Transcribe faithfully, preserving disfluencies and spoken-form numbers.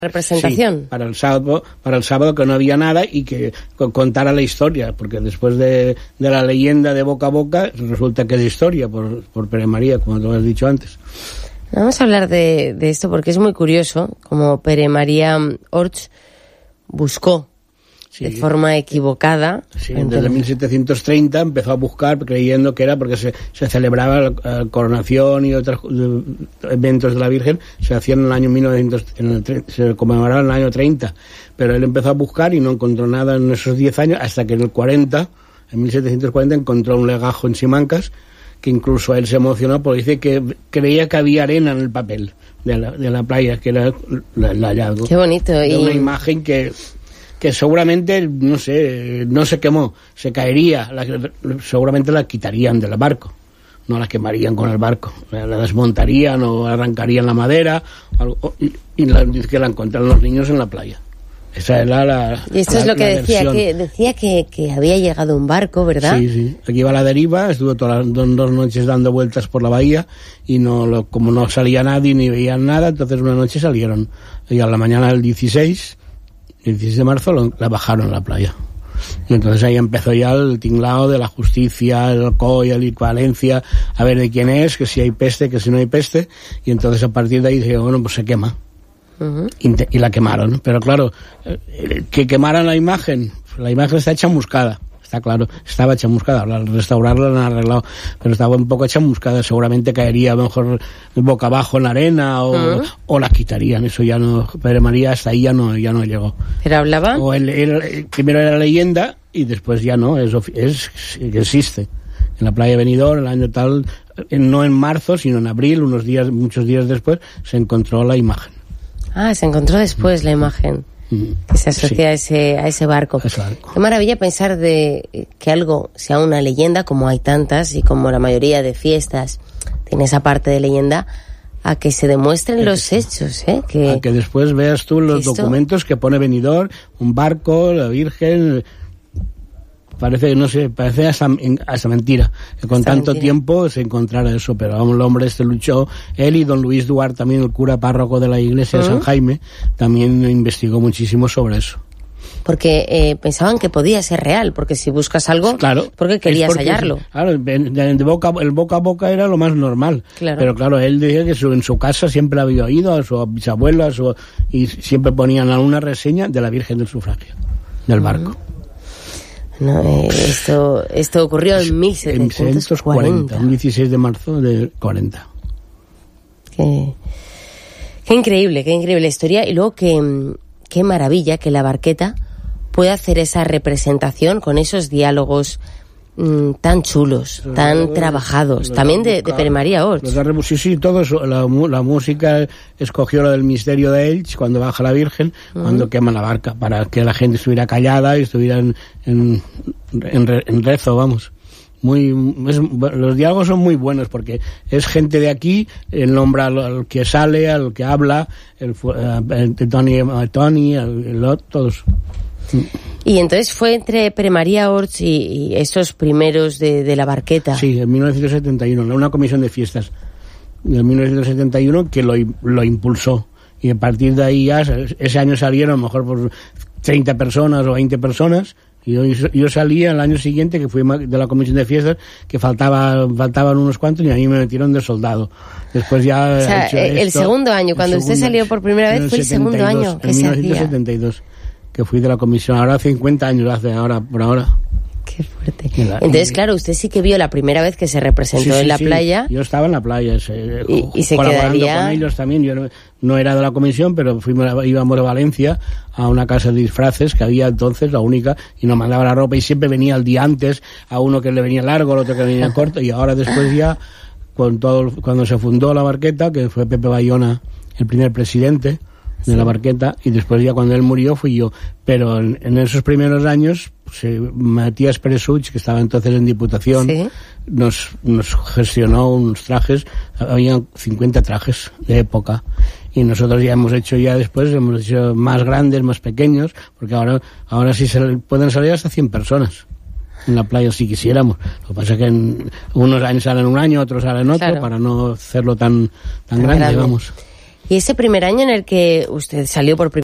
representación. Sí, para el sábado, para el sábado que no había nada y que contara la historia, porque después de, de la leyenda de boca a boca, resulta que es historia por, por Pere María, como tú has dicho antes. Vamos a hablar de, de esto porque es muy curioso, como Pere María Orts buscó sí, de forma equivocada. Sí, desde mil setecientos treinta empezó a buscar creyendo que era porque se, se celebraba la, la coronación y otros eventos de la Virgen, se hacían en el año mil novecientos, en el, se conmemoraban en el año treinta, pero él empezó a buscar y no encontró nada en esos diez años, hasta que en el cuarenta, en mil setecientos cuarenta, encontró un legajo en Simancas, que incluso él se emocionó porque dice que creía que había arena en el papel de la, de la playa, que era el hallazgo. Qué bonito. De y una imagen que que seguramente, no sé, no se quemó, se caería, la, seguramente la quitarían del barco, no la quemarían con el barco, la, la desmontarían o arrancarían la madera, algo, y, y la, que la encontraron los niños en la playa. Esa era la Y esto la, es lo que decía, versión. que decía que, que había llegado un barco, ¿verdad? Sí, sí. Aquí iba a la deriva, estuvo todas las dos, dos noches dando vueltas por la bahía y no lo, como no salía nadie ni veían nada, entonces una noche salieron. Y a la mañana del dieciséis, el dieciséis de marzo, lo, la bajaron a la playa. Y entonces ahí empezó ya el tinglao de la justicia, el alcohol, el equivalencia, a ver de quién es, que si hay peste, que si no hay peste. Y entonces a partir de ahí dije, bueno, pues se quema. Uh-huh. Y, y la quemaron. Pero claro, eh, que quemaran la imagen, la imagen está chamuscada. Está claro, estaba chamuscada, al restaurarla la han arreglado, pero estaba un poco chamuscada, seguramente caería a lo mejor boca abajo en la arena o, uh-huh. o la quitarían, eso ya no, Pere María hasta ahí ya no, ya no llegó. ¿Pero hablaba? O él, él, primero era leyenda y después ya no, es, es existe. En la playa de Benidorm, el año tal, no en marzo, sino en abril, unos días, muchos días después, se encontró la imagen. Ah, se encontró después mm. la imagen. Que se asocia sí. a ese a ese barco. ese barco. Qué maravilla pensar de que algo sea una leyenda, como hay tantas y como la mayoría de fiestas tiene esa parte de leyenda, a que se demuestren que los hechos, ¿eh? Que, a que después veas tú los esto... documentos que pone Benidorm, un barco, la Virgen. Parece, no sé, parece hasta, hasta mentira, que con hasta tanto mentira. tiempo se encontrara eso, pero vamos, el hombre este luchó, él y don Luis Duarte, también el cura párroco de la iglesia uh-huh. de San Jaime, también investigó muchísimo sobre eso. Porque eh, pensaban que podía ser real, porque si buscas algo, claro, porque querías porque, hallarlo. Claro, de, de boca, el boca a boca era lo más normal, claro. Pero claro, él decía que su, en su casa siempre había oído a su bisabuela, a su, y siempre ponían alguna reseña de la Virgen del Sufragio, del uh-huh. barco. No, eh, esto esto ocurrió en mil setecientos cuarenta. El dieciséis de marzo de cuarenta. Qué, qué increíble, qué increíble historia. Y luego qué, qué maravilla que la Barqueta pueda hacer esa representación con esos diálogos mmm, tan chulos, los tan los, trabajados. Los También de, de Pere María Orts. Sí, sí, todo eso. La, la música escogió lo del misterio de Elx, cuando baja la Virgen, uh-huh. cuando quema la barca, para que la gente estuviera callada y estuviera en, en, en, re, en rezo, vamos. Muy, es, los diálogos son muy buenos porque es gente de aquí, él nombra al, al que sale, al que habla, el, el, el Tony, el Tony, el, el, todos. Y entonces fue entre Pere María Orts y, y esos primeros de, de la Barqueta. Sí, en mil novecientos setenta y uno, una comisión de fiestas de mil novecientos setenta y uno que lo, lo impulsó. Y a partir de ahí ya, ese año salieron a lo mejor por treinta personas o veinte personas. Y yo, yo salía el año siguiente, que fui de la comisión de fiestas, que faltaba, faltaban unos cuantos y a mí me metieron de soldado. Después ya... O sea, hecho el esto, segundo año, cuando segundo, usted salió por primera vez, fue el setenta y dos, segundo año que en se mil novecientos setenta y dos, hacía. Que fui de la comisión. Ahora cincuenta años hace, ahora, por ahora. Qué fuerte. La, Entonces, y, claro, usted sí que vio la primera vez que se representó sí, sí, en la sí. playa. Yo estaba en la playa, se, y, y se colaborando quedaría... con ellos también. Yo no, no era de la comisión, pero fuimos, íbamos a Valencia a una casa de disfraces que había entonces, la única, y nos mandaba la ropa y siempre venía el día antes, a uno que le venía largo, al otro que le venía corto, y ahora después ya, con todo, cuando se fundó la Barqueta, que fue Pepe Bayona el primer presidente de sí. la Barqueta, y después ya cuando él murió fui yo. Pero en, en esos primeros años, pues, Matías Peresuch, que estaba entonces en Diputación, ¿sí? nos, nos gestionó unos trajes, había cincuenta trajes de época, y nosotros ya hemos hecho ya después, hemos hecho más grandes, más pequeños, porque ahora, ahora sí se pueden salir hasta cien personas en la playa si quisiéramos. Lo que pasa es que en unos años salen un año, otros salen otro, claro. para no hacerlo tan, tan grande, grande, vamos. Y ese primer año en el que usted salió por primera